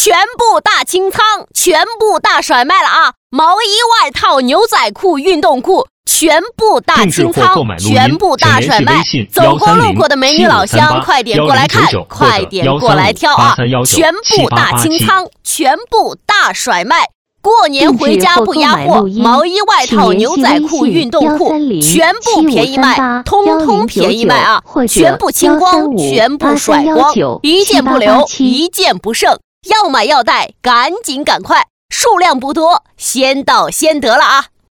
全部大清仓，全部大甩卖了啊！毛衣、外套、牛仔裤、运动裤全部大清仓，全部大甩卖。走过路过的美女老乡，快点过来看，快点过来挑啊！全部大清仓，全部大甩卖。过年回家不压货，毛衣、外套、牛仔裤、运动裤全部便宜卖，通通便宜卖啊！全部清光，全部甩光，一件不留，一件不剩。要买要带，赶紧赶快，数量不多，先到先得了啊！